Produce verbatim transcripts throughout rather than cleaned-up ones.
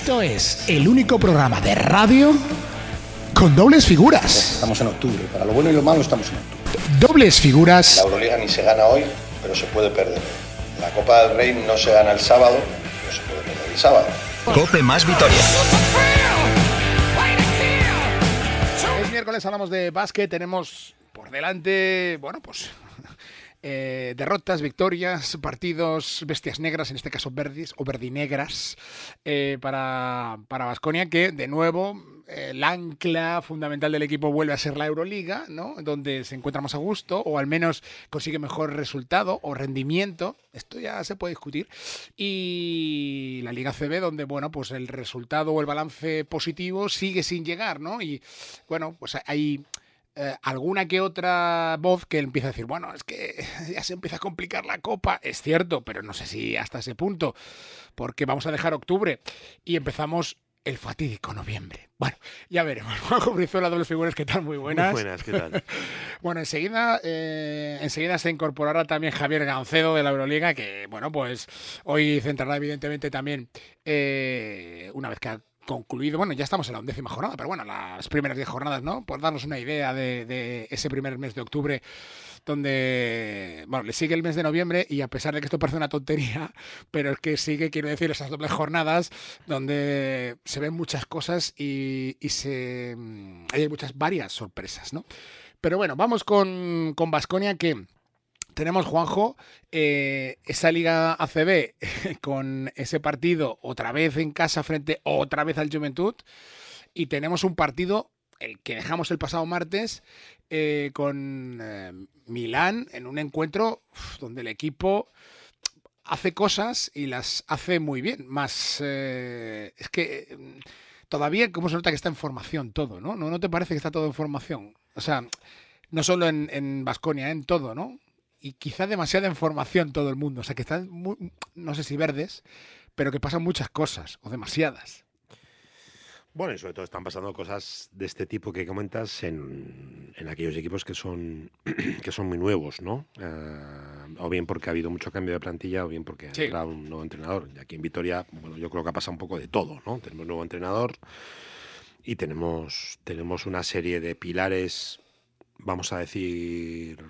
Esto es el único programa de radio con dobles figuras. Estamos en octubre, para lo bueno y lo malo estamos en octubre. Dobles figuras. La Euroliga ni se gana hoy, pero se puede perder. La Copa del Rey no se gana el sábado, pero se puede perder el sábado. Cope más Vitoria. Es miércoles, hablamos de básquet, tenemos por delante, bueno, pues eh, derrotas, victorias, partidos, bestias negras, en este caso verdis o verdinegras, eh, para para Baskonia, que de nuevo eh, el ancla fundamental del equipo vuelve a ser la Euroliga, ¿no? Donde se encuentra más a gusto, o al menos consigue mejor resultado o rendimiento. Esto ya se puede discutir. Y la Liga C B, donde, bueno, pues el resultado o el balance positivo sigue sin llegar, ¿no? Y, bueno, pues hay eh, alguna que otra voz que empieza a decir, bueno, es que ya se empieza a complicar la Copa. Es cierto, pero no sé si hasta ese punto, porque vamos a dejar octubre y empezamos el fatídico noviembre. Bueno, ya veremos. Juanjo Brizuela, dobles figuras, ¿qué tal? Muy buenas. Muy buenas, ¿qué tal? Bueno, enseguida, eh, enseguida se incorporará también Javier Gancedo de la Euroliga, que, bueno, pues hoy centrará evidentemente también, eh, una vez que ha concluido, bueno, ya estamos en la undécima jornada, pero bueno, las primeras diez jornadas, ¿no? Por darnos una idea de, de ese primer mes de octubre, donde, bueno, le sigue el mes de noviembre y a pesar de que esto parece una tontería, pero es que sigue, quiero decir, esas dobles jornadas donde se ven muchas cosas y, y se hay muchas, varias sorpresas, ¿no? Pero bueno, vamos con con Baskonia, que tenemos, Juanjo, eh, esa Liga A C B con ese partido otra vez en casa frente otra vez al Juventud, y tenemos un partido, el que dejamos el pasado martes, eh, con eh, Milán, en un encuentro uf, donde el equipo hace cosas y las hace muy bien. Más eh, es que eh, todavía, como se nota que está en formación todo, ¿no? ¿No, no te parece que está todo en formación? O sea, no solo en, en Baskonia, en todo, ¿no? Y quizá demasiada información todo el mundo. O sea, que están, muy, no sé si verdes, pero que pasan muchas cosas, o demasiadas. Bueno, y sobre todo están pasando cosas de este tipo que comentas en, en aquellos equipos que son que son muy nuevos, ¿no? Uh, o bien porque ha habido mucho cambio de plantilla, o bien porque sí. ha entrado un nuevo entrenador. Y aquí en Vitoria, bueno, yo creo que ha pasado un poco de todo, ¿no? Tenemos un nuevo entrenador y tenemos, tenemos una serie de pilares, vamos a decir,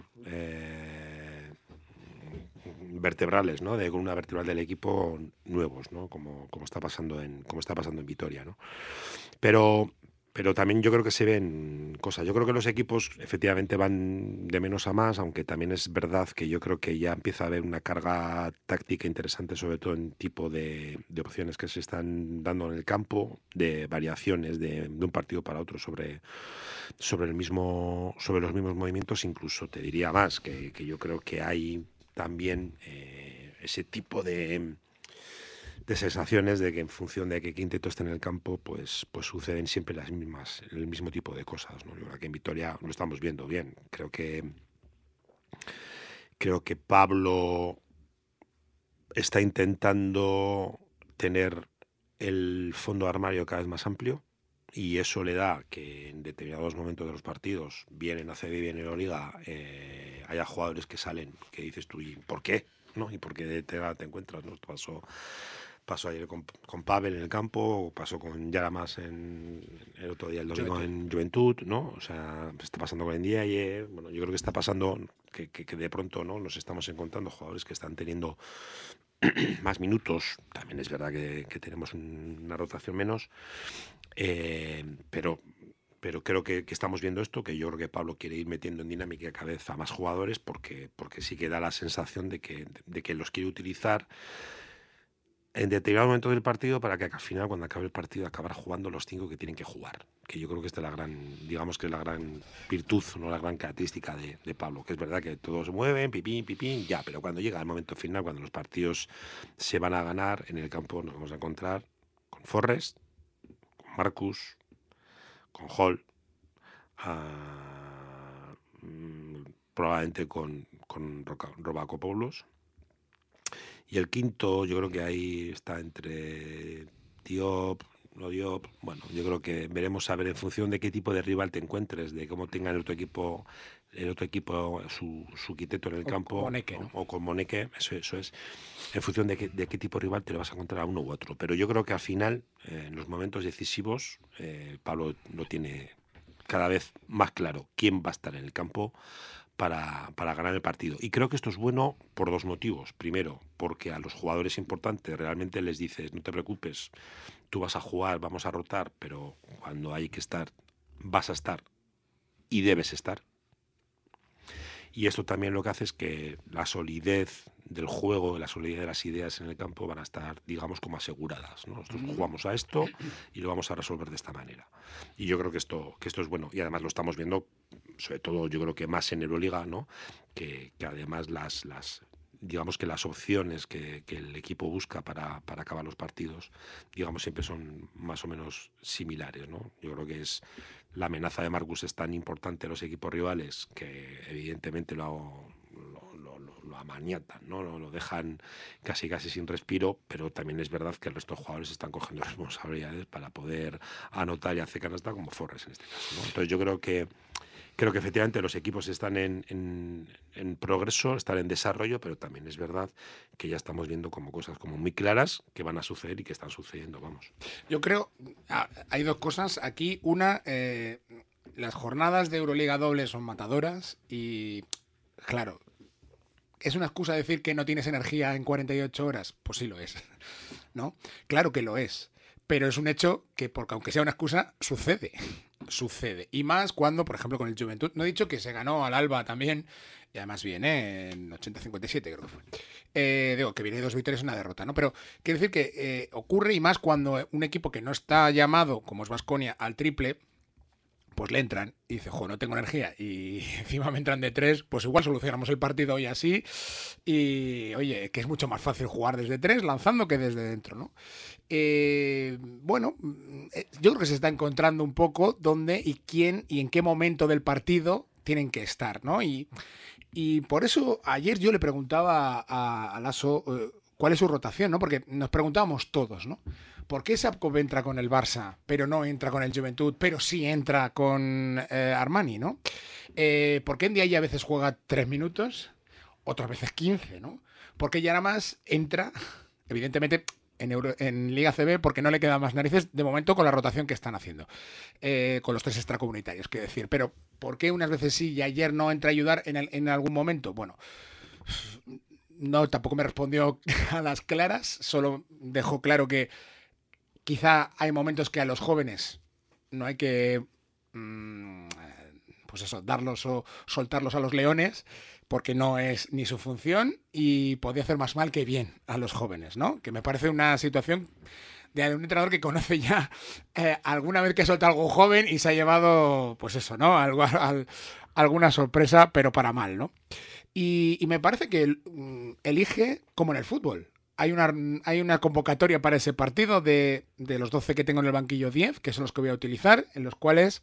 eh, vertebrales, ¿no? De columna vertebral del equipo nuevos, ¿no? Como, como está pasando en, como está pasando en Vitoria, ¿no? Pero, pero también yo creo que se ven cosas. Yo creo que los equipos efectivamente van de menos a más, aunque también es verdad que yo creo que ya empieza a haber una carga táctica interesante, sobre todo en tipo de, de opciones que se están dando en el campo, de variaciones de, de un partido para otro sobre, sobre el mismo, sobre los mismos movimientos. Incluso te diría más, que, que yo creo que hay también eh, ese tipo de, de sensaciones de que en función de qué quinteto esté en el campo, pues, pues suceden siempre las mismas, el mismo tipo de cosas, ¿no? Yo creo que en Vitoria lo estamos viendo bien. Creo que creo que Pablo está intentando tener el fondo de armario cada vez más amplio, y eso le da que en determinados momentos de los partidos, bien en A C B, bien en Euroliga, eh, haya jugadores que salen, que dices tú, ¿y por qué? ¿No? ¿Y por qué te, te encuentras? ¿No? Pasó, pasó ayer con, con Pavel en el campo, pasó con Yaramas en el otro día, el domingo Juventud. En Juventud, ¿no? O sea, está pasando con Ndiaye. Bueno, yo creo que está pasando que, que, que de pronto, ¿no? Nos estamos encontrando jugadores que están teniendo más minutos. También es verdad que, que tenemos una rotación menos, eh, pero pero creo que, que estamos viendo esto, que yo creo que Pablo quiere ir metiendo en dinámica cada vez a más jugadores, porque, porque sí que da la sensación de que, de que los quiere utilizar en determinado momento del partido para que al final, cuando acabe el partido, acabar jugando los cinco que tienen que jugar. Que yo creo que esta es la gran, digamos que es la gran virtud, no la gran característica de, de Pablo, que es verdad que todos se mueven, pipín, pipín, ya, pero cuando llega el momento final, cuando los partidos se van a ganar, en el campo nos vamos a encontrar con Forrest, con Marcus, con Hall, uh, probablemente con, con Robacopoulos. Y el quinto, yo creo que ahí está entre Diop, lo dio, bueno, yo creo que veremos a ver en función de qué tipo de rival te encuentres, de cómo tenga el otro equipo, el otro equipo su, su quiteto en el o campo, con Moneke, ¿no? o, o con Moneke, eso, eso es, en función de qué, de qué tipo de rival te lo vas a encontrar a uno u otro. Pero yo creo que al final, eh, en los momentos decisivos, eh, Pablo lo tiene cada vez más claro quién va a estar en el campo Para, para ganar el partido. Y creo que esto es bueno por dos motivos. Primero, porque a los jugadores importantes realmente les dices, no te preocupes, tú vas a jugar, vamos a rotar, pero cuando hay que estar, vas a estar y debes estar. Y esto también lo que hace es que la solidez del juego, la solidez de las ideas en el campo van a estar, digamos, como aseguradas, ¿no? Nosotros jugamos a esto y lo vamos a resolver de esta manera. Y yo creo que esto, que esto es bueno. Y además lo estamos viendo, sobre todo yo creo que más en Euroliga, ¿no? Que, que además las, las, digamos que las opciones que, que el equipo busca para, para acabar los partidos, digamos, siempre son más o menos similares, ¿no? Yo creo que es la amenaza de Marcus es tan importante a los equipos rivales que evidentemente lo, lo, lo, lo, lo amaniatan, ¿no? Lo, lo dejan casi casi sin respiro, pero también es verdad que el resto de jugadores están cogiendo responsabilidades para poder anotar y hacer canasta como Forres en este caso, ¿no? Entonces yo creo que Creo que efectivamente los equipos están en, en, en progreso, están en desarrollo, pero también es verdad que ya estamos viendo como cosas como muy claras que van a suceder y que están sucediendo, vamos. Yo creo, hay dos cosas aquí. Una, eh, las jornadas de Euroliga doble son matadoras y, claro, ¿es una excusa decir que no tienes energía en cuarenta y ocho horas? Pues sí lo es, ¿no? Claro que lo es, pero es un hecho que, porque aunque sea una excusa, sucede. Sucede. Y más cuando, por ejemplo, con el Juventud, no he dicho que se ganó al Alba también, y además viene en ochenta cincuenta y siete, creo que fue. Eh, digo, que viene dos victorias y una derrota, ¿no? Pero quiero decir que eh, ocurre, y más cuando un equipo que no está llamado, como es Baskonia, al triple, pues le entran y dice, jo, no tengo energía, y encima me entran de tres, pues igual solucionamos el partido hoy así, y oye, que es mucho más fácil jugar desde tres lanzando que desde dentro, ¿no? Eh, bueno, yo creo que se está encontrando un poco dónde y quién y en qué momento del partido tienen que estar, ¿no? Y, y por eso ayer yo le preguntaba a, a Lasso eh, cuál es su rotación, ¿no? Porque nos preguntábamos todos, ¿no? ¿Por qué Sapkov entra con el Barça, pero no entra con el Juventud, pero sí entra con eh, Armani, ¿no? Eh, ¿Por qué Ndiaye a veces juega tres minutos, otras veces quince, ¿no? Porque ya nada más entra, evidentemente, en, Euro, en Liga C B, porque no le quedan más narices de momento con la rotación que están haciendo, eh, con los tres extracomunitarios, quiero decir. Pero ¿por qué unas veces sí y ayer no entra a ayudar en, el, en algún momento? Bueno, no, tampoco me respondió a las claras, solo dejó claro que quizá hay momentos que a los jóvenes no hay que, mmm, pues eso, darlos o soltarlos a los leones, porque no es ni su función y podría hacer más mal que bien a los jóvenes, ¿no? Que me parece una situación de un entrenador que conoce ya eh, alguna vez que ha soltado algo joven y se ha llevado, pues eso, ¿no? Algo, al, alguna sorpresa, pero para mal, ¿no? Y, y me parece que um, elige como en el fútbol. Hay una, hay una convocatoria para ese partido de, de los doce que tengo en el banquillo, diez, que son los que voy a utilizar, en los cuales,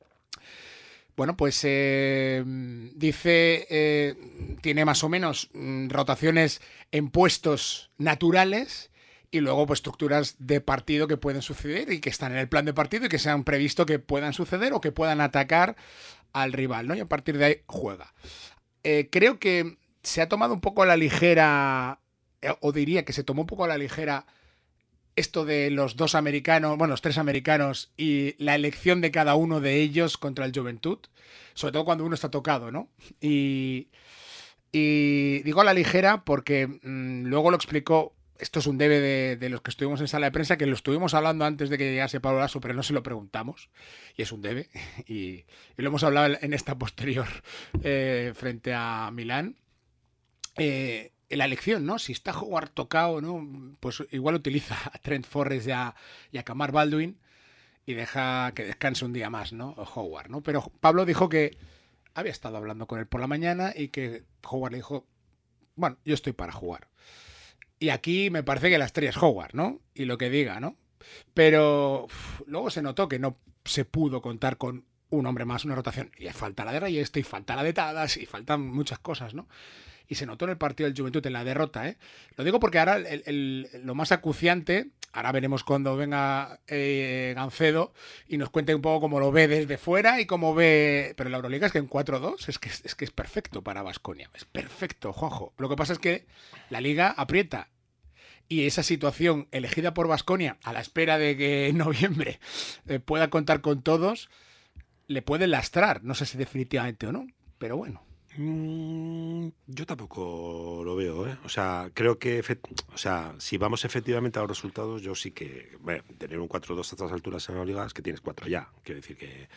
bueno, pues eh, dice, eh, tiene más o menos mm, rotaciones en puestos naturales y luego pues estructuras de partido que pueden suceder y que están en el plan de partido y que se han previsto que puedan suceder o que puedan atacar al rival, ¿no? Y a partir de ahí juega. Eh, creo que se ha tomado un poco a la ligera, o diría que se tomó un poco a la ligera esto de los dos americanos, bueno, los tres americanos y la elección de cada uno de ellos contra el Juventud, sobre todo cuando uno está tocado, ¿no? Y, y digo a la ligera porque mmm, luego lo explicó, esto es un debe de, de los que estuvimos en sala de prensa, que lo estuvimos hablando antes de que llegase Pablo Lasso, pero no se lo preguntamos, y es un debe, y, y lo hemos hablado en esta posterior eh, frente a Milán. Eh, la elección, ¿no? Si está Howard tocado, ¿no? Pues igual utiliza a Trent Forrest y a, y a Kamar Baldwin y deja que descanse un día más, ¿no? Howard, ¿no? Pero Pablo dijo que había estado hablando con él por la mañana y que Howard le dijo, bueno, yo estoy para jugar. Y aquí me parece que la estrella es Howard, ¿no? Y lo que diga, ¿no? Pero uf, luego se notó que no se pudo contar con un hombre más, una rotación. Y falta la de Rayeste, y falta la de Tadas, y faltan muchas cosas, ¿no? Y se notó en el partido del Juventud, en la derrota, ¿eh? Lo digo porque ahora el, el, lo más acuciante ahora veremos cuando venga eh, Gancedo y nos cuente un poco cómo lo ve desde fuera y cómo ve... Pero la Euroliga es que en cuatro dos es que es, que es perfecto para Baskonia. Es perfecto, Juanjo. Lo que pasa es que la Liga aprieta. Y esa situación elegida por Baskonia, a la espera de que en noviembre eh, pueda contar con todos, le puede lastrar. No sé si definitivamente o no, pero bueno. Mm, yo tampoco lo veo, ¿eh? O sea, creo que, o sea, si vamos efectivamente a los resultados, yo sí que, bueno, tener un cuatro dos a estas alturas en la liga es que tienes cuatro ya. Quiero decir que,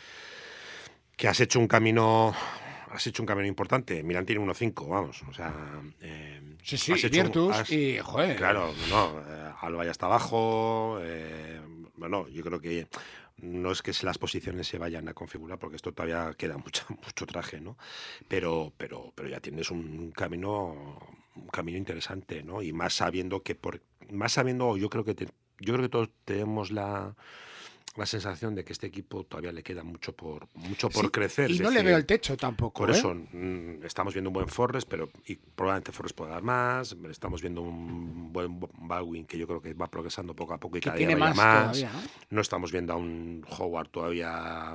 que has hecho un camino, has hecho un camino importante. Milán tiene uno cinco, vamos, o sea... Eh, sí, sí, has hecho Virtus un, has, y, joder... Claro, no, eh, Alba ya está abajo, eh, bueno, yo creo que... No es que las posiciones se vayan a configurar, porque esto todavía queda mucho, mucho traje, ¿no? Pero, pero, pero ya tienes un camino, un camino interesante, ¿no? Y más sabiendo que por, más sabiendo, yo creo que te, yo creo que todos tenemos la, la sensación de que este equipo todavía le queda mucho por, mucho por sí, crecer. Y no decir, le veo el techo tampoco. Por ¿eh? eso mm, estamos viendo un buen Forrest, pero y probablemente Forrest pueda dar más. Estamos viendo un buen Baldwin que yo creo que va progresando poco a poco y que cada tiene día vaya más. más. Todavía, ¿no? No estamos viendo a un Howard todavía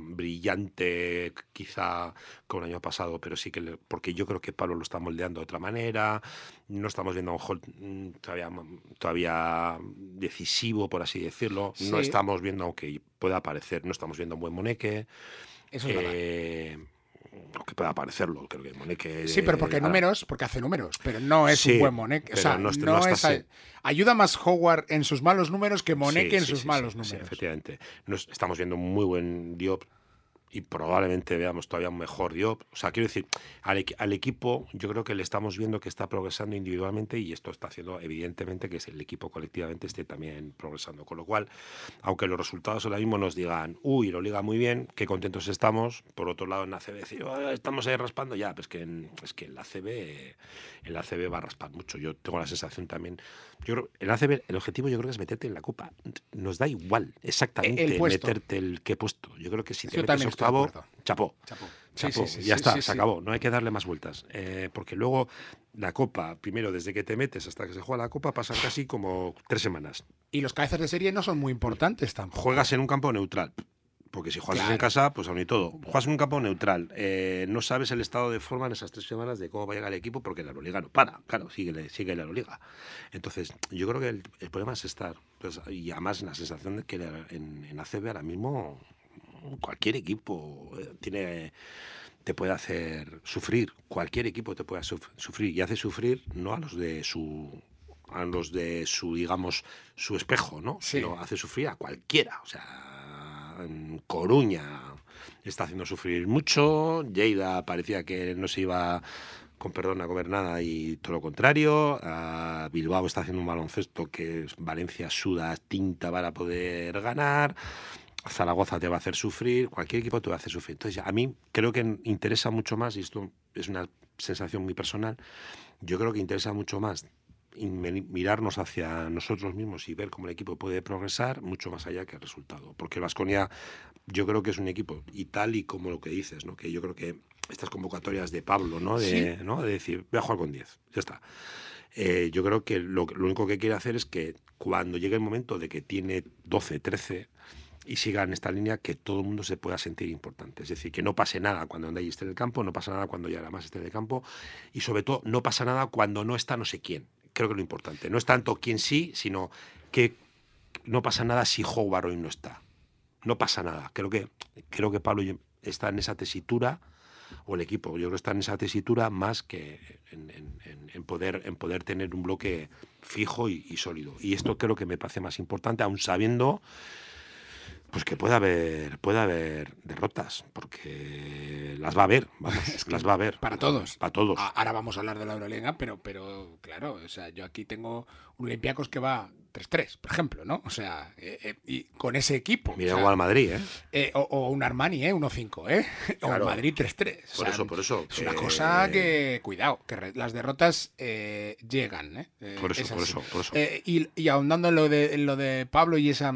brillante, quizá como el año pasado, pero sí que le, porque yo creo que Pablo lo está moldeando de otra manera. No estamos viendo a un Holt todavía, todavía decisivo, por así decirlo. Sí. No estamos viendo, aunque pueda aparecer, no estamos viendo a un buen Moneque. Eso es eh, aunque pueda parecerlo, creo que Moneque... Sí, pero porque números, porque hace números, pero no es sí, un buen Moneque. O sea, no, no, no es a, ayuda más Howard en sus malos números que Moneque sí, en sí, sus sí, malos sí, números. Sí, efectivamente. Nos, estamos viendo un muy buen Diop y probablemente veamos todavía un mejor Diop. O sea, quiero decir, al, al equipo yo creo que le estamos viendo que está progresando individualmente y esto está haciendo evidentemente que el equipo colectivamente esté también progresando. Con lo cual, aunque los resultados ahora mismo nos digan, uy, lo liga muy bien, qué contentos estamos, por otro lado en la A C B decir, oh, estamos ahí raspando, ya, pues que en, es que en la A C B, en la A C B va a raspar mucho. Yo tengo la sensación también, yo creo, en la A C B el objetivo yo creo que es meterte en la Copa. Nos da igual exactamente el meterte el qué puesto. Yo creo que si te yo metes octavo, chapó. Chapó. Chapó. Sí, sí, sí, ya sí, está, sí, se sí. acabó. No hay que darle más vueltas. Eh, porque luego la Copa, primero desde que te metes hasta que se juega la Copa, pasan casi como tres semanas. Y los cabezas de serie no son muy importantes tampoco. Juegas en un campo neutral. Porque si juegas claro. en casa, pues aún y todo. Juegas en un campo neutral. Eh, no sabes el estado de forma en esas tres semanas de cómo va a llegar el equipo porque la Euroliga no para. Claro, sigue, sigue la Euroliga. Entonces, yo creo que el, el problema es estar. Pues, y además la sensación de que en, en A C B ahora mismo cualquier equipo tiene te puede hacer sufrir. Cualquier equipo te puede suf- sufrir. Y hace sufrir no a los de su... a los de su, digamos, su espejo, ¿no? Sí. Sino hace sufrir a cualquiera. O sea... En Coruña está haciendo sufrir mucho. Lleida parecía que no se iba, con perdón, a comer nada y todo lo contrario. Uh, Bilbao está haciendo un baloncesto que Valencia suda tinta para poder ganar. Zaragoza te va a hacer sufrir. Cualquier equipo te va a hacer sufrir. Entonces, a mí creo que interesa mucho más, y esto es una sensación muy personal, yo creo que interesa mucho más mirarnos hacia nosotros mismos y ver cómo el equipo puede progresar mucho más allá que el resultado, porque el Baskonia yo creo que es un equipo y tal y como lo que dices, ¿no? Que yo creo que estas convocatorias de Pablo, ¿no? De, sí. ¿no? de decir, voy a jugar con diez, ya está. Eh, yo creo que lo, lo único que quiere hacer es que cuando llegue el momento de que tiene doce, trece y siga en esta línea, que todo el mundo se pueda sentir importante. Es decir, que no pase nada cuando Andai esté en el campo, no pasa nada cuando ya más esté en el campo y sobre todo no pasa nada cuando no está no sé quién. Creo que es lo importante. No es tanto quién sí, sino que no pasa nada si Howard hoy no está. No pasa nada. Creo que, creo que Pablo está en esa tesitura, o el equipo, yo creo que está en esa tesitura más que en, en, en, poder, en poder tener un bloque fijo y, y sólido. Y esto creo que me parece más importante, aun sabiendo pues que puede haber, puede haber derrotas, porque las va a haber, vamos, es que las va a haber. Para todos. Para todos. Ahora vamos a hablar de la Euroliga, pero, pero claro, o sea, yo aquí tengo un Olympiacos que va tres tres, por ejemplo, ¿no? O sea, eh, eh, y con ese equipo. Mira, o sea, igual Madrid, ¿eh? eh o, o un Armani, ¿eh? uno cinco, ¿eh? Claro. O un Madrid tres tres. Por o sea, eso, por eso. Es una cosa que, cuidado, que re, las derrotas eh, llegan, ¿eh? eh por eso, por eso, por eso. Eh, y, y ahondando en lo de, en lo de Pablo y esa...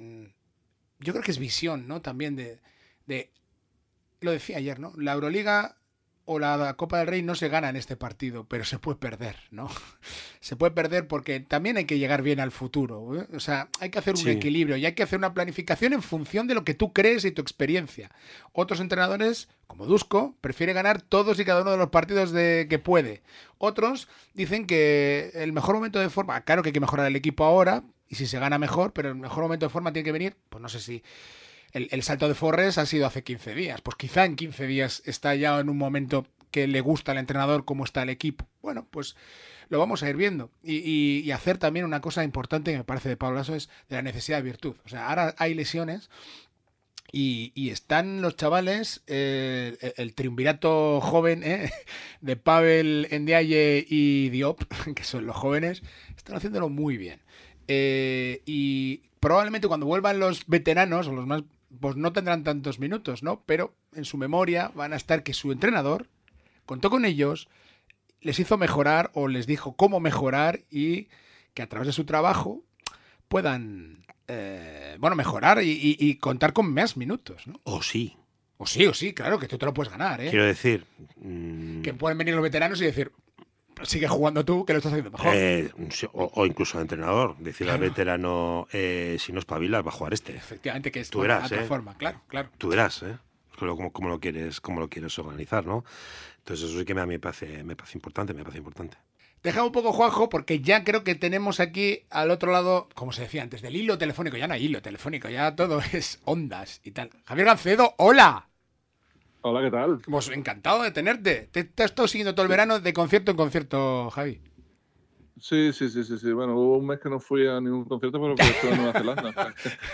Yo creo que es visión, ¿no? También de, de... Lo decía ayer, ¿no? La Euroliga o la Copa del Rey no se gana en este partido, pero se puede perder, ¿no? Se puede perder porque también hay que llegar bien al futuro, ¿eh? O sea, hay que hacer un Sí. equilibrio y hay que hacer una planificación en función de lo que tú crees y tu experiencia. Otros entrenadores, como Dusko, prefiere ganar todos y cada uno de los partidos de que puede. Otros dicen que el mejor momento de forma, claro que hay que mejorar el equipo ahora, y si se gana mejor, pero el mejor momento de forma tiene que venir, pues no sé si el, el salto de Forres ha sido hace quince días, pues quizá en quince días está ya en un momento que le gusta al entrenador cómo está el equipo. Bueno, pues lo vamos a ir viendo. Y, y, y hacer también una cosa importante que me parece de Pablo Lasso es de la necesidad de virtud. O sea, ahora hay lesiones y, y están los chavales, eh, el, el triunvirato joven, ¿eh? de Pavel, Ndiaye y Diop, que son los jóvenes, están haciéndolo muy bien. Eh, y probablemente cuando vuelvan los veteranos o los más, pues no tendrán tantos minutos, ¿no? Pero en su memoria van a estar que su entrenador contó con ellos, les hizo mejorar o les dijo cómo mejorar y que a través de su trabajo puedan, eh, bueno, mejorar y, y, y contar con más minutos, ¿no? O sí. O sí, o sí, claro, que tú te lo puedes ganar, ¿eh? Quiero decir... mmm, Que pueden venir los veteranos y decir, sigue jugando tú, que lo estás haciendo mejor. Eh, o, o incluso al entrenador, decirle Claro. al veterano, eh, si no espabilas, va a jugar este. Efectivamente, que es Tú bueno, verás, otra ¿eh? forma, claro, claro. Tú verás, ¿eh? Cómo, cómo lo quieres, cómo lo quieres organizar, ¿no? Entonces eso sí que me, a mí me parece, me parece importante, me parece importante. Deja un poco, Juanjo, porque ya creo que tenemos aquí al otro lado, como se decía antes, del hilo telefónico. Ya no hay hilo telefónico, ya todo es ondas y tal. Javier Gancedo, hola. Hola, ¿qué tal? Pues encantado de tenerte. Te, te has estado siguiendo todo el verano de concierto en concierto, Javi. Sí, sí, sí, sí, sí. Bueno, hubo un mes que no fui a ningún concierto porque estuve en Nueva Zelanda.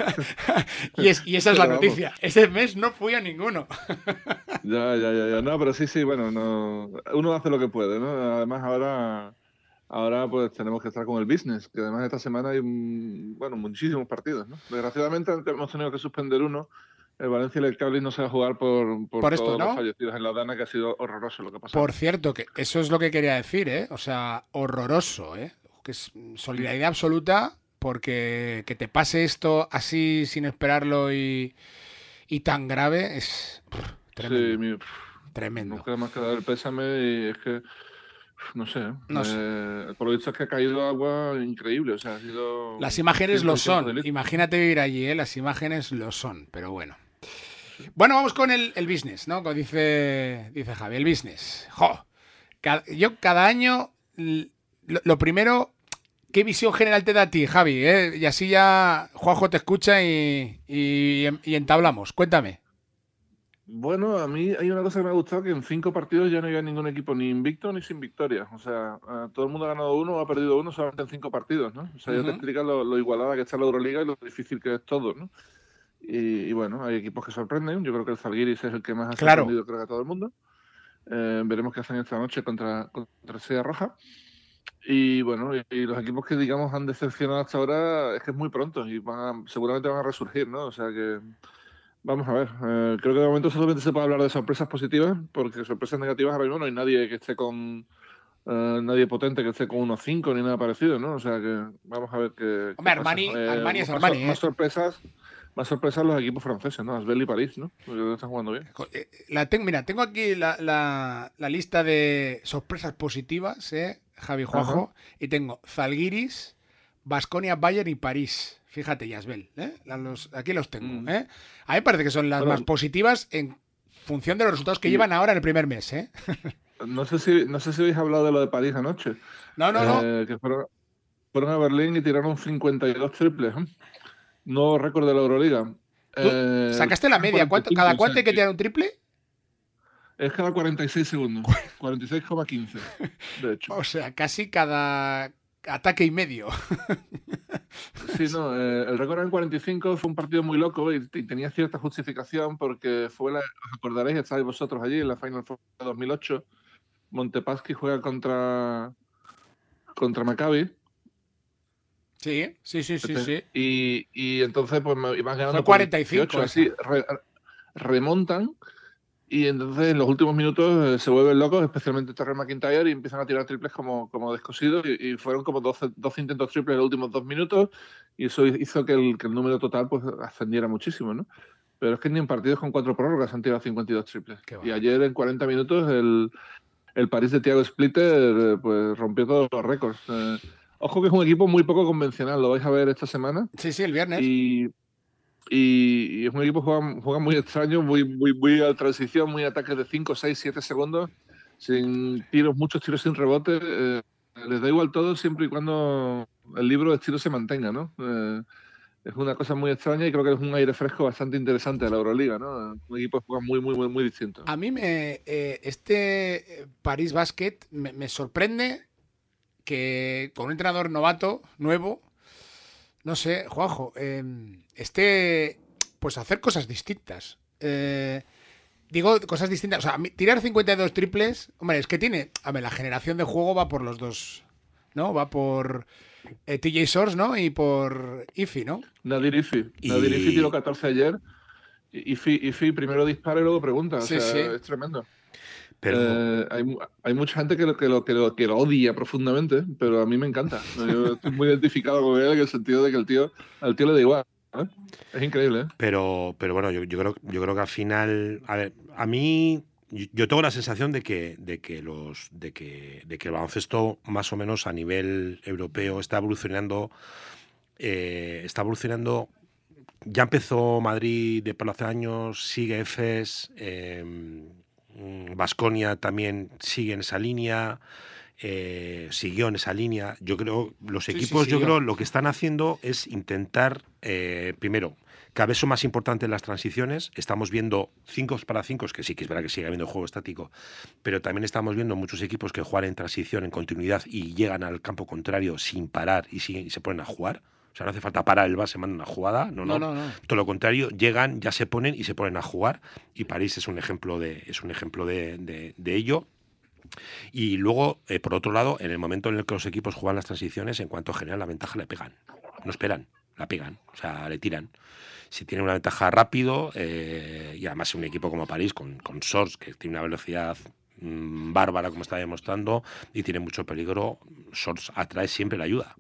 y, es, y esa es la Pero vamos. noticia. Ese mes no fui a ninguno. Ya, ya, ya, ya. No, pero sí, sí, bueno, no. Uno hace lo que puede, ¿no? Además, ahora, ahora pues tenemos que estar con el business, que además esta semana hay, mm, bueno, muchísimos partidos, ¿no? Desgraciadamente hemos tenido que suspender uno. El Valencia y el Cable no se va a jugar por, por, Por esto, todos ¿no? los fallecidos en la Dana, que ha sido horroroso lo que ha pasado. Por cierto, que eso es lo que quería decir, ¿eh? O sea, horroroso, ¿eh? Que es solidaridad absoluta porque que te pase esto así sin esperarlo y, y tan grave es pff, tremendo. Sí, mi, Tremendo. no queda más que dar el pésame y es que, no sé, No eh, por lo visto es que ha caído agua increíble, o sea, ha sido... Las imágenes lo ciento son. de litros. Imagínate vivir allí, ¿eh? Las imágenes lo son, pero bueno. Bueno, vamos con el, el business, ¿no? Como dice, dice Javi, el business. Jo. Cada- yo cada año, l- lo, lo primero, ¿qué visión general te da a ti, Javi? ¿eh? Y así ya Juanjo te escucha y, y, y entablamos. Cuéntame. Bueno, a mí hay una cosa que me ha gustado, que en cinco partidos ya no había ningún equipo ni invicto ni sin victoria. O sea, eh, todo el mundo ha ganado uno o ha perdido uno solamente en cinco partidos, ¿no? O sea, ya te Ujú. explica lo, lo igualada que está la Euroliga y lo difícil que es todo, ¿no? Y, y bueno, hay equipos que sorprenden. Yo creo que el Zalgiris es el que más ha Claro. sorprendido, creo que a todo el mundo. Eh, veremos qué hacen esta noche contra, contra Sierra Roja. Y bueno, y, y los equipos que digamos han decepcionado hasta ahora es que es muy pronto y van a- seguramente van a resurgir, ¿no? O sea que vamos a ver. Eh, creo que de momento solamente se puede hablar de sorpresas positivas, porque sorpresas negativas ahora mismo no hay nadie que esté con eh, nadie potente que esté con uno cinco ni nada parecido, ¿no? O sea que vamos a ver qué. Hombre, qué pasa. Armani- Armani es más, Armani, sor- ¿eh? más sorpresas, más sorpresas los equipos franceses, ¿no? Asbel y París, ¿no? Porque están jugando bien. Eh, La tengo, mira, tengo aquí la, la- la lista de sorpresas positivas, ¿eh? Javi Juanjo, y tengo Zalgiris, Baskonia, Bayern y París. Fíjate, Yasbel, ¿eh? La- los- aquí los tengo, Mm. ¿eh? A mí me parece que son las Bueno, más positivas en función de los resultados que y- llevan ahora en el primer mes, ¿eh? No sé si no sé si habéis hablado de lo de París anoche. No, no, no. Eh, que fueron, fueron a Berlín y tiraron cincuenta y dos triples. ¿eh? Nuevo récord de la Euroliga. Tú Eh, sacaste la media. ¿Cuánto- cuarenta y cinco, ¿Cada o cuánto sea, hay que tirar un triple? Es cada cuarenta y seis segundos. cuarenta y seis coma quince, de hecho. O sea, casi cada ataque y medio. Sí, no, eh, el récord en cuarenta y cinco fue un partido muy loco y, y tenía cierta justificación porque fue la, os acordaréis, estáis vosotros allí en la Final Four de dos mil ocho. Montepaschi juega contra contra Maccabi. Sí, sí, sí, sí, sí. Y, y entonces pues me iban ganando Fue por cuarenta y cinco dieciocho, así re- remontan y entonces en los últimos minutos eh, se vuelven locos, especialmente Terry McIntyre, y empiezan a tirar triples como, como descosidos y, y fueron como doce, doce intentos triples en los últimos dos minutos y eso hizo que el, que el número total pues ascendiera muchísimo, ¿no? pero es que ni en partidos con cuatro prórrogas han tirado cincuenta y dos triples. Y ayer en cuarenta minutos el, el París de Thiago Splitter pues rompió todos los récords. Eh, ojo que es un equipo muy poco convencional, lo vais a ver esta semana. Sí, sí, el viernes. Y, y, y es un equipo que juega, juega muy extraño, muy, muy, muy a transición, muy ataques de cinco, seis, siete segundos, sin tiros, muchos tiros sin rebote. Eh, les da igual todo siempre y cuando el libro de estilo se mantenga, ¿no? Eh, Es una cosa muy extraña y creo que es un aire fresco bastante interesante de la Euroliga, ¿no? Un equipo que juega muy, muy, muy, muy distinto. A mí me, eh, este París Basket me, me sorprende que con un entrenador novato, nuevo, no sé, Juanjo, eh, esté pues a hacer cosas distintas. Eh, digo, cosas distintas. O sea, tirar cincuenta y dos triples, hombre, es que tiene, a ver, la generación de juego va por los dos, ¿no? Va por... Eh, T J Source, ¿no? Y por Ifi, ¿no? Nadir Ifi. Y... Nadir Ifi tiró catorce ayer. Ifi, Ifi primero dispara y luego pregunta. Sí, o sea, sí. es tremendo. Pero... Eh, hay, hay mucha gente que lo, que, lo, que, lo, que lo odia profundamente, pero a mí me encanta. Yo estoy muy identificado con él en el sentido de que el tío, al tío le da igual. ¿eh? Es increíble. ¿eh? Pero, pero bueno, yo, yo, creo, yo creo que al final... A ver, a mí... Yo tengo la sensación de que, de que los de que, de que el baloncesto más o menos a nivel europeo está evolucionando eh, está evolucionando. Ya empezó Madrid de por hace años, sigue Efes, Baskonia eh, también sigue en esa línea, eh, siguió en esa línea. Yo creo los equipos, sí, sí, yo creo lo que están haciendo es intentar eh, primero. Cada vez son más importantes las transiciones. Estamos viendo cinco para cinco, que sí que es verdad que sigue habiendo juego estático, pero también estamos viendo muchos equipos que juegan en transición, en continuidad y llegan al campo contrario sin parar y, siguen, y se ponen a jugar. O sea, no hace falta parar el base, mandan una jugada. No, no, no, no, no. Todo lo contrario, llegan, ya se ponen y se ponen a jugar. Y París es un ejemplo de, es un ejemplo de, de, de ello. Y luego, eh, por otro lado, en el momento en el que los equipos juegan las transiciones, en cuanto generan la ventaja, le pegan. No esperan, la pegan, o sea, le tiran. Si tiene una ventaja rápido, eh, y además un equipo como París, con, con Source, que tiene una velocidad mmm, bárbara, como está demostrando, y tiene mucho peligro, Source atrae siempre la ayuda.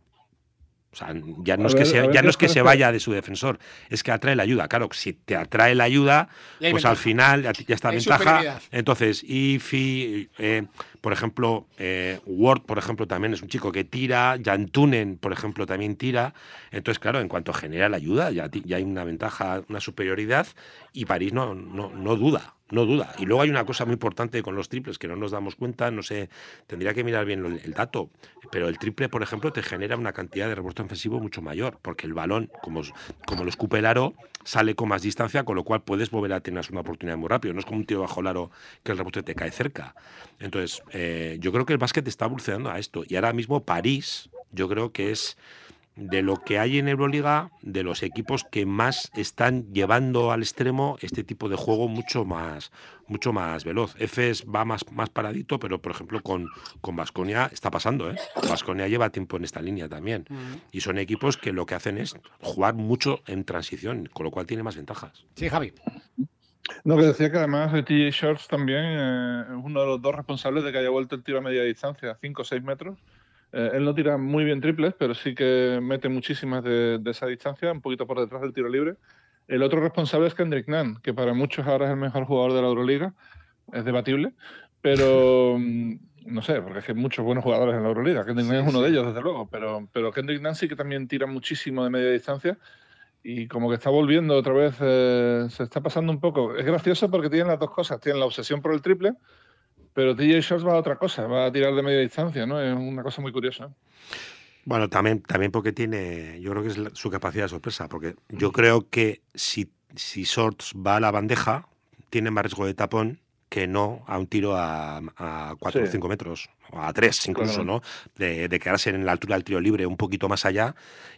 O sea, ya no, es, ver, que se, ya no es que se vaya de su defensor, es que atrae la ayuda. Claro, si te atrae la ayuda, pues ventaja. Al final ya, ya está hay ventaja. Entonces, Ifi, eh, por ejemplo, eh, Ward, por ejemplo, también es un chico que tira, Jan Tunen, por ejemplo, también tira. Entonces, claro, en cuanto genera la ayuda, ya, ya hay una ventaja, una superioridad, y París no, no, no duda. No duda. Y luego hay una cosa muy importante con los triples que no nos damos cuenta, no sé, tendría que mirar bien el dato, pero el triple, por ejemplo, te genera una cantidad de rebote ofensivo mucho mayor, porque el balón, como, como lo escupe el aro, sale con más distancia, con lo cual puedes volver a tener una oportunidad muy rápido. No es como un tiro bajo el aro que el rebote te cae cerca. Entonces, eh, yo creo que el básquet está evolucionando a esto. Y ahora mismo París, yo creo que es... de lo que hay en Euroliga, de los equipos que más están llevando al extremo este tipo de juego mucho más mucho más veloz. Efes va más, más paradito, pero por ejemplo con con Baskonia está pasando, ¿eh? Baskonia lleva tiempo en esta línea también. Uh-huh. Y son equipos que lo que hacen es jugar mucho en transición, con lo cual tiene más ventajas. Sí, Javi. No, que decía que además de T J Shorts también eh, es uno de los dos responsables de que haya vuelto el tiro a media distancia, cinco o seis metros. Eh, él no tira muy bien triples, pero sí que mete muchísimas de, de esa distancia, un poquito por detrás del tiro libre. El otro responsable es Kendrick Nunn, que para muchos ahora es el mejor jugador de la Euroliga. Es debatible, pero no sé, porque es que hay muchos buenos jugadores en la Euroliga. Kendrick Nunn sí, es uno sí. de ellos, desde luego, pero, pero Kendrick Nunn sí que también tira muchísimo de media distancia y como que está volviendo otra vez, eh, se está pasando un poco. Es gracioso porque tienen las dos cosas. Tienen la obsesión por el triple, pero T J Shorts va a otra cosa, va a tirar de media distancia, ¿no? Es una cosa muy curiosa. Bueno, también, también porque tiene, yo creo que es la, su capacidad de sorpresa, porque yo creo que si, si Shorts va a la bandeja, tiene más riesgo de tapón que no a un tiro a, a cuatro o cinco metros, o a tres incluso, claro. ¿no? De, de quedarse en la altura del tiro libre un poquito más allá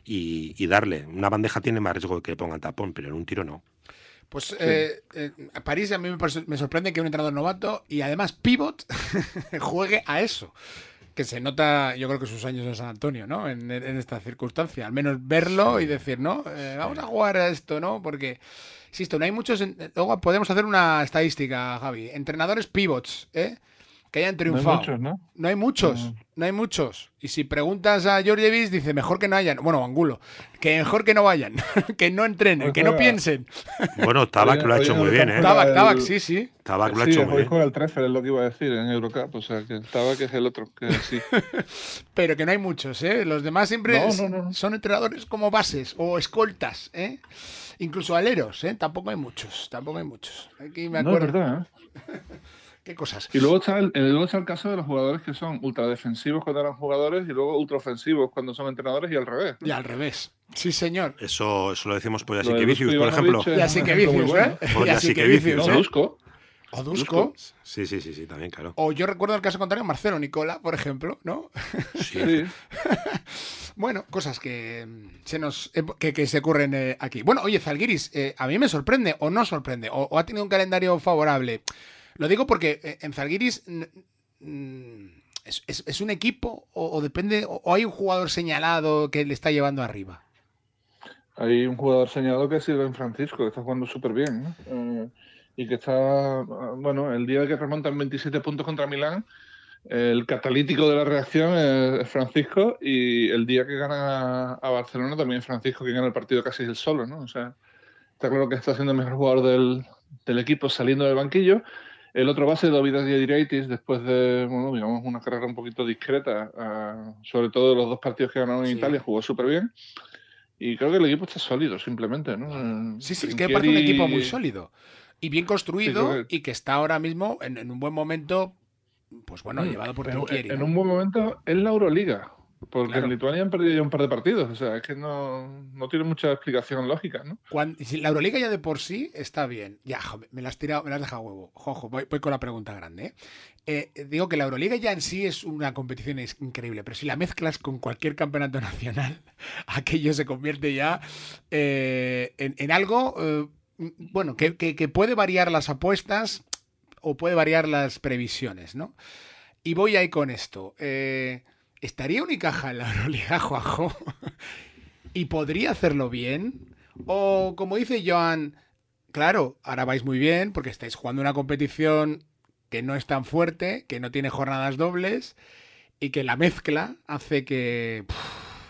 y, y darle. Una bandeja tiene más riesgo de que le pongan tapón, pero en un tiro no. Pues sí. eh, eh, París a mí me, me sorprende que un entrenador novato y además pivot juegue a eso. Que se nota, yo creo que sus años en San Antonio, ¿no? En, en esta circunstancia. Al menos verlo y decir, ¿no? Eh, vamos a jugar a esto, ¿no? Porque, insisto, no hay muchos... En... Luego podemos hacer una estadística, Javi. Entrenadores pivots, ¿eh? que hayan triunfado. No hay muchos, ¿no? No hay muchos, uh-huh. no hay muchos. Y si preguntas a Georgievich, dice mejor que no hayan. Bueno, Angulo, que mejor que no vayan, que no entrenen, que no piensen. Bueno, Tabac lo ha hecho muy bien, ¿eh? Tabac, Tabac, sí, sí. Tabac lo ha hecho muy bien. Juega el trece, es lo que iba a decir en Eurocup, o sea, que Tabac es el otro, que sí. Pero que no hay muchos, ¿eh? Los demás siempre no, no, no. son entrenadores como bases o escoltas, ¿eh? Incluso aleros, ¿eh? Tampoco hay muchos, tampoco hay muchos. Aquí me acuerdo. No, es verdad, ¿eh? ¿Qué cosas? Y luego está, el, luego está el caso de los jugadores que son ultradefensivos cuando eran jugadores y luego ultraofensivos cuando son entrenadores y al revés, ¿no? Y al revés. Sí, señor. Eso, eso lo decimos por Jasikevičius, por ejemplo. Jasikevičius, ¿eh? Por Jasikevičius, ¿eh? O Dusko. O Dusko. Sí, sí, sí, sí, también, claro. O yo recuerdo el caso contrario, Marcelo Nicola, por ejemplo, ¿no? Sí. Bueno, cosas que se nos que, que se ocurren eh, aquí. Bueno, oye, Zalgiris, eh, a mí me sorprende o no sorprende, o, o ha tenido un calendario favorable. Lo digo porque eh, en Zalgiris mm, es, es, es un equipo o, o depende, o, o hay un jugador señalado que le está llevando arriba. Hay un jugador señalado que es Silvén Francisco, que está jugando súper bien, ¿no? Eh, y que está, bueno, el día que remontan veintisiete puntos contra Milán, el catalítico de la reacción es Francisco, y el día que gana a Barcelona también es Francisco, que gana el partido casi él solo, ¿no? O sea, está claro que está siendo el mejor jugador del, del equipo saliendo del banquillo. El otro base, Dovidas Diadiraitis, después de, bueno, digamos, una carrera un poquito discreta, uh, sobre todo los dos partidos que ganaron en sí. Italia, jugó súper bien. Y creo que el equipo está sólido, simplemente, ¿no? Sí, sí, es que me parece un equipo muy sólido. Y bien construido, sí, que... y que está ahora mismo en, en un buen momento, pues bueno, mm, llevado por en, Trinchieri. En ¿no? un buen momento es la Euroliga, porque claro. en Lituania han perdido ya un par de partidos, o sea, es que no, no tiene mucha explicación lógica, ¿no? Cuando, si la Euroliga ya de por sí está bien. Ya, joder, me la has tirado, me la has dejado huevo. Jojo, voy, voy con la pregunta grande, ¿eh? Eh, digo que la Euroliga ya en sí es una competición increíble, pero si la mezclas con cualquier campeonato nacional, aquello se convierte ya eh, en, en algo, eh, bueno, que, que, que puede variar las apuestas o puede variar las previsiones, ¿no? Y voy ahí con esto. Eh, ¿Estaría Unicaja en la Euroliga, Juanjo? ¿Y podría hacerlo bien? O, como dice Joan, claro, ahora vais muy bien porque estáis jugando una competición que no es tan fuerte, que no tiene jornadas dobles y que la mezcla hace que pff,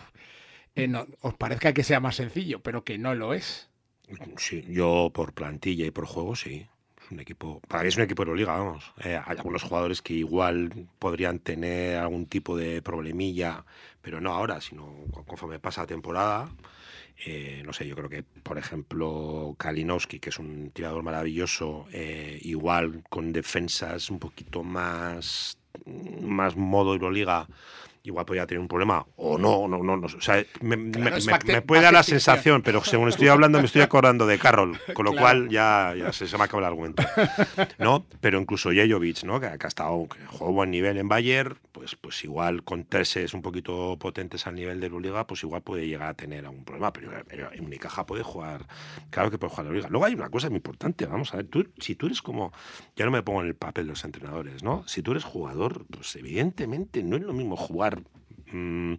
eh, no, os parezca que sea más sencillo, pero que no lo es. Sí, yo por plantilla y por juego, sí. Es un equipo, para mí es un equipo de Euroliga, vamos. Eh, hay algunos jugadores que igual podrían tener algún tipo de problemilla, pero no ahora, sino conforme pasa la temporada. Eh, no sé, yo creo que, por ejemplo, Kalinowski, que es un tirador maravilloso, eh, igual con defensas un poquito más, más modo Euroliga, igual podría tener un problema, o no, no, no, no. O sea, me, claro, me, me, me puede dar la sensación, pero según estoy hablando me estoy acordando de Carroll, con lo claro. cual ya, ya se, se me acaba el argumento. ¿No? Pero incluso Jejovic, ¿no? Que, que ha estado, que jugó buen nivel en Bayern, pues, pues igual con terces un poquito potentes al nivel de Euroliga, pues igual puede llegar a tener algún problema, pero, pero en Unicaja puede jugar, claro que puede jugar Euroliga. Luego hay una cosa muy importante, vamos a ver, tú, si tú eres como, ya no me pongo en el papel de los entrenadores, ¿no? Si tú eres jugador, pues evidentemente no es lo mismo jugar mmm,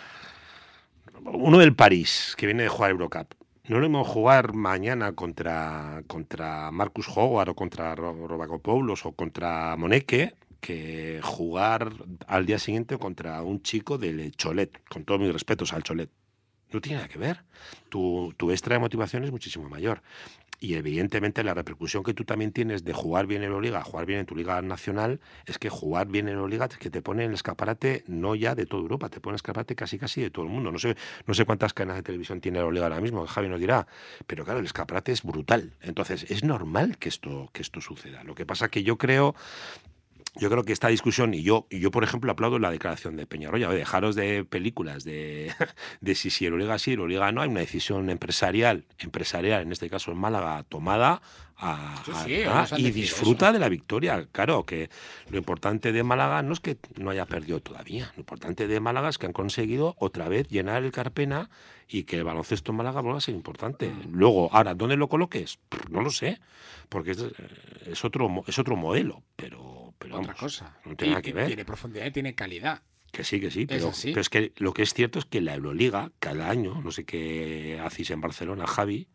uno del París, que viene de jugar Eurocup. No es lo mismo jugar mañana contra, contra Marcus Howard o contra Robakopoulos o contra Moneke que jugar al día siguiente contra un chico del Cholet, con todos mis respetos al Cholet. No tiene nada que ver. Tu, tu extra de motivación es muchísimo mayor. Y evidentemente la repercusión que tú también tienes de jugar bien en Euroliga, jugar bien en tu liga nacional, es que jugar bien en Euroliga es que te pone en el escaparate no ya de toda Europa, te pone en el escaparate casi casi de todo el mundo. No sé, no sé cuántas cadenas de televisión tiene Euroliga ahora mismo, Javi nos dirá, pero claro, el escaparate es brutal. Entonces es normal que esto, que esto suceda. Lo que pasa es que yo creo... Yo creo que esta discusión, y yo, y yo por ejemplo, aplaudo la declaración de Peñarroya, dejaros de películas de, de si, si Euroliga sí, Euroliga no, hay una decisión empresarial, empresarial en este caso en Málaga, tomada a, sí, sí, a, a, y disfruta eso. de la victoria. Claro, que lo importante de Málaga no es que no haya perdido todavía, lo importante de Málaga es que han conseguido otra vez llenar el Carpena y que el baloncesto en Málaga vuelva a ser importante. Mm. Luego, ahora, ¿dónde lo coloques? No lo sé, porque es, es, otro, es otro modelo, pero... Pero otra vamos, cosa. No tiene nada que ver. Tiene profundidad y tiene calidad. Que sí, que sí, pero, pero es que lo que es cierto es que la Euroliga, cada año, no sé qué hacéis en Barcelona, Javi,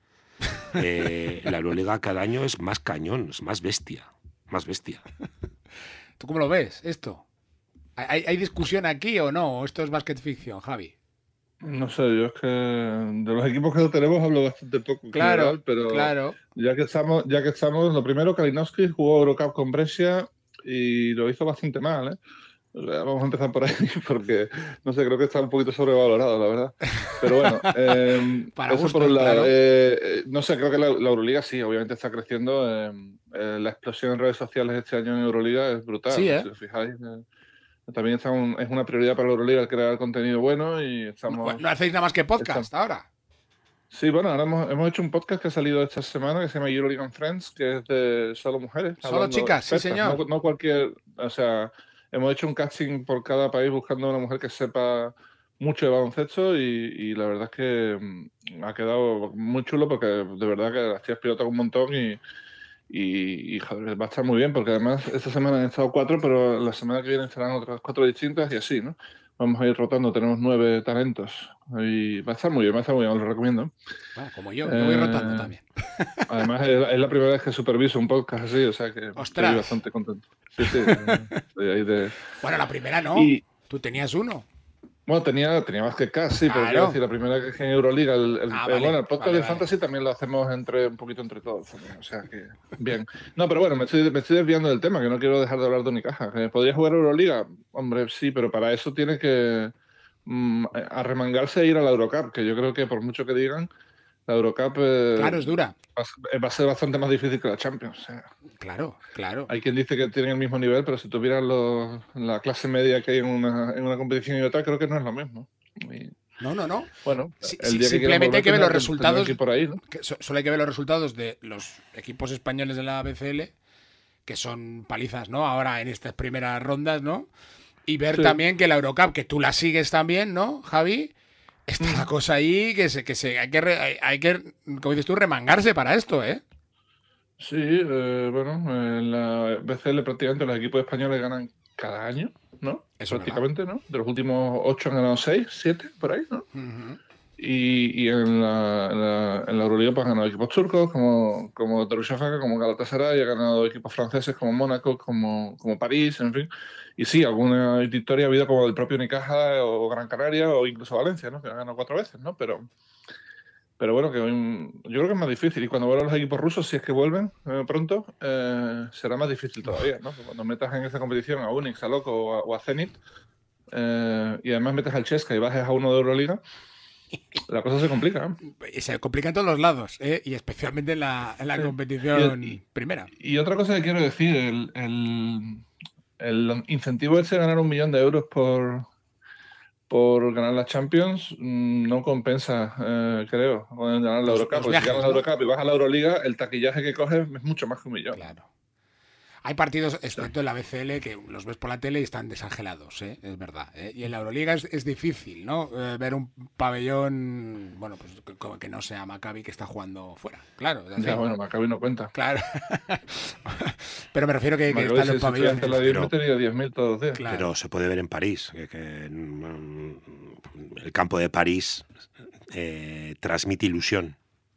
eh, la Euroliga cada año es más cañón, es más bestia, más bestia. ¿Tú cómo lo ves esto? ¿Hay, hay discusión aquí o no? ¿O esto es basket ficción, Javi? No sé, yo es que de los equipos que tenemos hablo bastante poco en Claro, general, pero claro. ya que estamos, ya que estamos, lo primero, Kalinowski jugó Eurocup con Brescia y lo hizo bastante mal, ¿eh? Vamos a empezar por ahí, porque no sé, creo que está un poquito sobrevalorado, la verdad. Pero bueno, eh, Para eso gusto, por un lado. claro. Eh, no sé, creo que la, la Euroliga sí, obviamente está creciendo. Eh, eh, la explosión en redes sociales este año en Euroliga es brutal, Sí, ¿eh? si os fijáis. Eh, también está un, es una prioridad para la Euroliga el crear contenido bueno y estamos... No, no hacéis nada más que podcast estamos, ahora. Sí, bueno, ahora hemos, hemos hecho un podcast que ha salido esta semana que se llama Euroleague and Friends, que es de solo mujeres. Solo chicas, expertas, sí, señor. No, no cualquier... O sea, hemos hecho un casting por cada país buscando una mujer que sepa mucho de baloncesto y, y la verdad es que mm, ha quedado muy chulo porque de verdad que las tías pilotan un montón y, y, y joder, va a estar muy bien porque además esta semana han estado cuatro, pero la semana que viene estarán otras cuatro distintas y así, ¿no? Vamos a ir rotando, tenemos nueve talentos y va a estar muy bien, va a estar muy bien, os lo recomiendo. Bueno, como yo, yo voy rotando Eh, también. Además, es, es la primera vez que superviso un podcast así, o sea que ¡Ostras! estoy bastante contento. Sí, sí. Estoy ahí de... Bueno, la primera no. Y, Tú tenías uno. bueno, tenía, tenía más que casi, pero Claro. quiero decir, la primera que es en Euroliga, el, el, Ah, eh, vale, bueno, el podcast vale, de vale. Fantasy también lo hacemos entre un poquito entre todos también, o sea que bien. No, pero bueno, me estoy, me estoy desviando del tema, que no quiero dejar de hablar de Unicaja. ¿Podría jugar Euroliga? Hombre, sí, pero para eso tiene que mm, arremangarse e ir a la Eurocup, que yo creo que por mucho que digan, la Eurocup eh, Claro, es dura. va, va a ser bastante más difícil que la Champions. O sea, Claro, claro. hay quien dice que tienen el mismo nivel, pero si tuvieran los, la clase media que hay en una, en una competición y otra, creo que no es lo mismo. Y, No, no, no. bueno, Sí, el sí, día que simplemente hay que ver los tendrán resultados. que ir por ahí, ¿no? Que so- solo hay que ver los resultados de los equipos españoles de la B C L, que son palizas, ¿no? Ahora en estas primeras rondas, ¿no? Y ver Sí. también que la Eurocup, que tú la sigues también, ¿no, Javi? Está la cosa ahí que se, que se hay que re- hay, hay que, como dices tú, remangarse para esto, ¿eh? Sí, eh, bueno, en la B C L prácticamente los equipos españoles ganan cada año, ¿no? Eso es Prácticamente, ¿no? De los últimos ocho han ganado seis, siete, por ahí, ¿no? Ujú. Y, y en, la, en, la, en la Euroliga pues, han ganado equipos turcos como, como Darüşşafaka, como Galatasaray, ha ganado equipos franceses como Mónaco, como, como París, en fin. Y sí, alguna victoria ha habido como el propio Unicaja o Gran Canaria o incluso Valencia, ¿no? Que han ganado cuatro veces, ¿no? Pero, pero bueno, que hoy, yo creo que es más difícil. Y cuando vuelvan los equipos rusos, si es que vuelven eh, pronto, eh, será más difícil todavía, ¿no? Cuando metas en esa competición a Unix, a Loco o a, o a Zenit, eh, y además metes al Chesca y bajes a uno de Euroliga, la cosa se complica, ¿eh? Y se complica en todos los lados, ¿eh? Y especialmente en la, en la Sí. competición Y- y- primera. Y otra cosa que quiero decir, el, el, el incentivo ese de ganar un millón de euros por, por ganar la Champions mm, no compensa, eh, creo, con ganar la Los- Eurocup. los Porque viajes, si ganas la ¿no? Eurocup y vas a la Euroliga, el taquillaje que coges es mucho más que un millón. Claro. Hay partidos, excepto en la B C L, que los ves por la tele y están desangelados, ¿eh? Es verdad. ¿eh? Y en la Euroliga es, es difícil, ¿no? Eh, ver un pabellón, bueno, pues que, que no sea Maccabi que está jugando fuera. Claro. es así. Ya, bueno, Maccabi no cuenta. Claro. Pero me refiero que, que Maccabi, están si los se estuviera pabellones. ante la diez, pero- metería diez mil todos los días. Claro. Pero se puede ver en París, que, que, mm, el campo de París eh, transmite ilusión.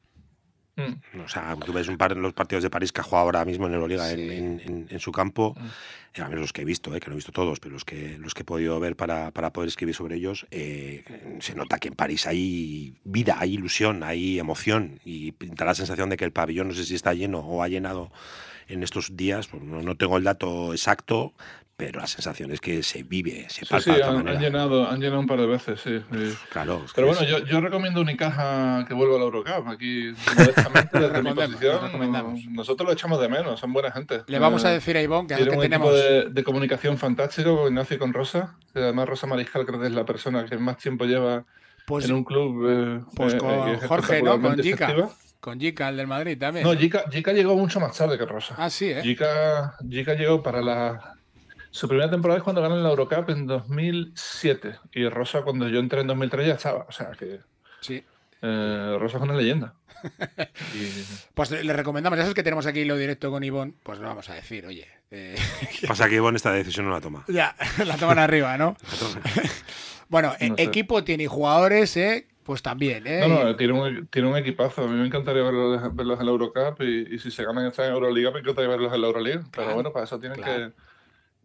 Mm. O sea, tú ves un par los partidos de París que ha jugado ahora mismo en Euroliga Sí. en, en- en- en su campo, Mm. eh, a menos los que he visto, eh, que no he visto todos, pero los que los que he podido ver para, para poder escribir sobre ellos, eh, se nota que en París hay vida, hay ilusión, hay emoción y da la sensación de que el pabellón no sé si está lleno o ha llenado en estos días, pues no, no tengo el dato exacto, pero la sensación es que se vive, se Sí, palpa sí, de otra han, han manera. llenado, han llenado un par de veces, sí. sí. Claro, es Pero que bueno, es- yo, yo recomiendo Unicaja que vuelva a la Eurocup. Aquí, modestamente, desde mi Recomendamos, posición, recomendamos. nosotros lo echamos de menos, son buena gente. Le vamos a Eh, decir a Ivonne que, Tiene que un tenemos. equipo de, de comunicación fantástico con Ignacio y con Rosa. Que además, Rosa Mariscal creo que es la persona que más tiempo lleva Pues, en un club. Eh, pues eh, con que es Jorge, ¿no? Con espectacularmente Jica. efectiva. Con Jica, el del Madrid también. No, ¿no? Jica, Jica llegó mucho más tarde que Rosa. Ah, sí, ¿eh? Jica, Jica llegó para la. Su primera temporada es cuando ganan la Eurocup en dos mil siete. Y Rosa, cuando yo entré en dos mil tres, ya estaba. O sea que. Sí. Eh, Rosa es una leyenda. Y, Pues le recomendamos, eso es que tenemos aquí lo directo con Ivonne, pues le vamos a decir, oye. eh, pasa que Ivonne esta decisión no la toma. ya, la toman arriba, ¿no? La toma. Bueno, No eh, sé. equipo tiene y jugadores, ¿eh? Pues también, ¿eh? no, no, tiene un, tiene un equipazo. A mí me encantaría verlos, verlos en la Eurocup y, y si se ganan esta en Euroliga, me encantaría verlos en la Euroliga. Claro, Pero bueno, para eso tienen claro. que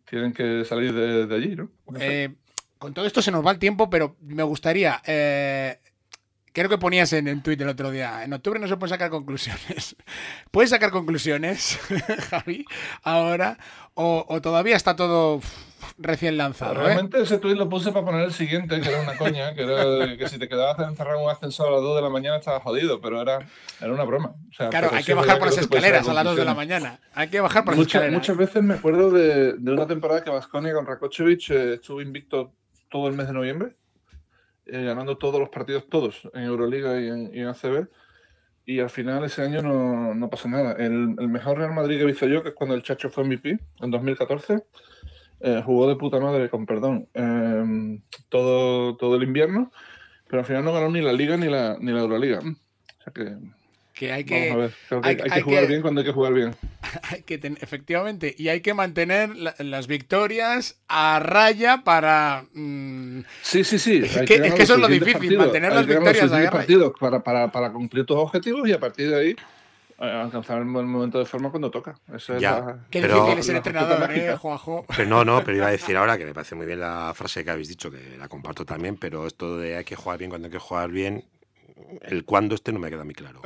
tienen que salir de, de allí, ¿no? Eh, con todo esto se nos va el tiempo, pero me gustaría... Eh, creo que ponías en, en Twitter el otro día, en octubre no se pueden sacar conclusiones. ¿Puedes sacar conclusiones, Javi, ahora? O, ¿O todavía está todo recién lanzado? Realmente ¿eh? ese tweet lo puse para poner el siguiente, que era una coña, que era que si te quedabas encerrado en un ascensor a las dos de la mañana estabas jodido, pero era, era una broma. O sea, claro, hay que bajar por las escaleras a las dos de la mañana. Hay que bajar por las Mucha, escaleras. Muchas veces me acuerdo de, de una temporada que Baskonia con Rakočević eh, estuvo invicto todo el mes de noviembre, eh, ganando todos los partidos, todos, en Euroliga y en, y en A C B. Y al final ese año no, no pasó nada. El, el mejor Real Madrid que he visto yo, que es cuando el Chacho fue M V P, en dos mil catorce, eh, jugó de puta madre, con perdón, eh, todo, todo el invierno, pero al final no ganó ni la Liga ni la, ni la Euroliga. O sea que... Que hay que, Vamos a ver, creo que hay, hay, hay que hay jugar que, bien cuando hay que jugar bien. Hay que ten, efectivamente, y hay que mantener la, las victorias a raya para... Mmm, sí, sí, sí. Es que, es que eso es lo difícil, partidos, mantener las victorias a raya. Para, para, para cumplir tus objetivos y a partir de ahí alcanzar el momento de forma cuando toca. Eso ya, es la, Qué pero, difícil es ser entrenador, ¿eh, Juanjo? Pero no, no, pero iba a decir ahora que me parece muy bien la frase que habéis dicho, que la comparto también, pero esto de hay que jugar bien cuando hay que jugar bien, el cuándo este no me queda muy claro.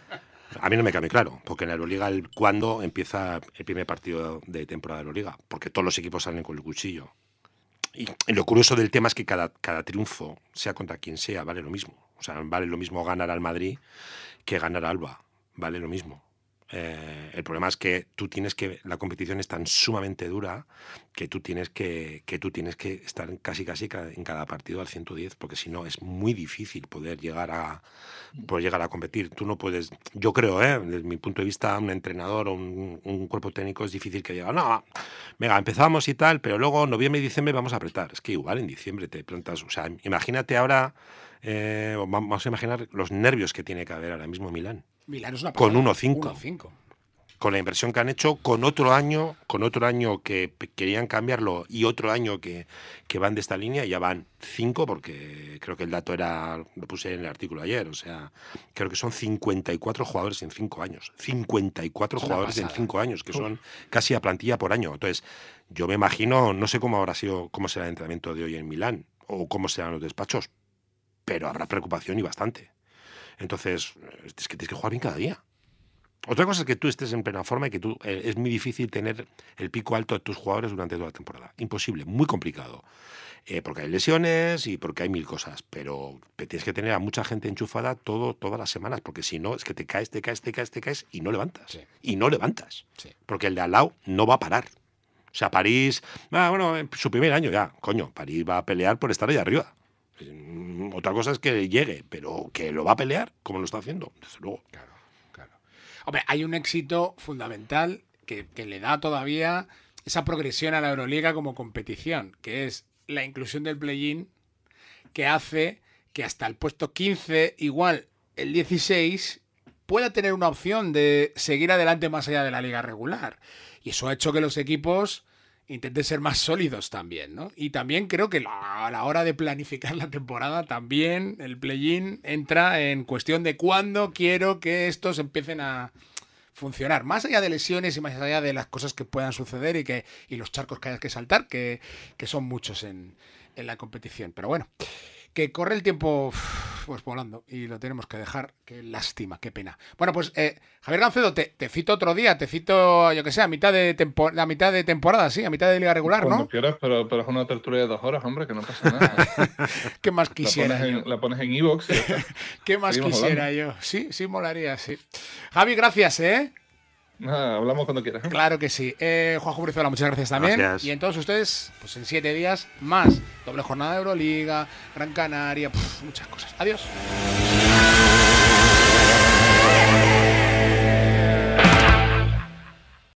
A mí no me queda muy claro, porque en la Euroliga el cuándo empieza el primer partido de temporada de Euroliga, porque todos los equipos salen con el cuchillo. Y, y lo curioso del tema es que cada, cada triunfo, sea contra quien sea, vale lo mismo. O sea, vale lo mismo ganar al Madrid que ganar al Alba, vale lo mismo. Eh, el problema es que tú tienes que la competición es tan sumamente dura que tú tienes que que tú tienes que estar casi casi en cada partido al ciento diez, porque si no es muy difícil poder llegar a poder llegar a competir. Tú no puedes, yo creo, ¿eh? Desde mi punto de vista, un entrenador o un, un cuerpo técnico es difícil que diga, no, venga, empezamos y tal, pero luego noviembre y diciembre vamos a apretar. Es que igual en diciembre te plantas, o sea, imagínate ahora, eh, vamos a imaginar los nervios que tiene que haber ahora mismo Milán. Milán es una con uno cinco. Con la inversión que han hecho, con otro año, con otro año que querían cambiarlo y otro año que, que van de esta línea, ya van cinco, porque creo que el dato era, lo puse en el artículo ayer, o sea, creo que son cincuenta y cuatro jugadores en cinco años. cincuenta y cuatro jugadores en cinco años, que son casi a plantilla por año. Entonces, yo me imagino, no sé cómo habrá sido, cómo será el entrenamiento de hoy en Milán, o cómo serán los despachos, pero habrá preocupación y bastante. Entonces, es que tienes que jugar bien cada día. Otra cosa es que tú estés en plena forma y que tú eh, es muy difícil tener el pico alto de tus jugadores durante toda la temporada. Imposible, muy complicado. Eh, porque hay lesiones y porque hay mil cosas. Pero tienes que tener a mucha gente enchufada todo, todas las semanas, porque si no, es que te caes, te caes, te caes, te caes y no levantas. Sí. Y no levantas. Sí. Porque el de al lado no va a parar. O sea, París, ah, bueno, su primer año ya, coño, París va a pelear por estar ahí arriba. Otra cosa es que llegue, pero que lo va a pelear, como lo está haciendo, desde luego. Claro, claro. Hombre, hay un éxito fundamental que, que le da todavía esa progresión a la Euroliga como competición, que es la inclusión del play-in, que hace que hasta el puesto quince, igual el dieciséis, pueda tener una opción de seguir adelante más allá de la liga regular. Y eso ha hecho que los equipos intenten ser más sólidos también, ¿no? Y también creo que la, a la hora de planificar la temporada también el play-in entra en cuestión de cuándo quiero que estos empiecen a funcionar, más allá de lesiones y más allá de las cosas que puedan suceder y que y los charcos que haya que saltar, que, que son muchos en, en la competición. Pero bueno, que corre el tiempo pues volando y lo tenemos que dejar. Qué lástima, qué pena. Bueno, pues eh, Javier Gancedo, te, te cito otro día, te cito, yo que sé, a mitad de tempo, a mitad de temporada, sí, a mitad de liga regular, Cuando ¿no? quieras, pero, pero es una tertulia de dos horas, hombre, que no pasa nada. ¿Qué más quisiera la pones yo? En, la pones en iVoox. ¿Qué más Seguimos quisiera hablando. yo? Sí, sí, molaría, sí. Javi, gracias, ¿eh? Nada, hablamos cuando quieras. Claro que sí. Eh, Juanjo Brizuela, muchas gracias también. Gracias. Y en todos ustedes, pues en siete días más. Doble jornada de Euroliga, Gran Canaria, puf, muchas cosas. Adiós.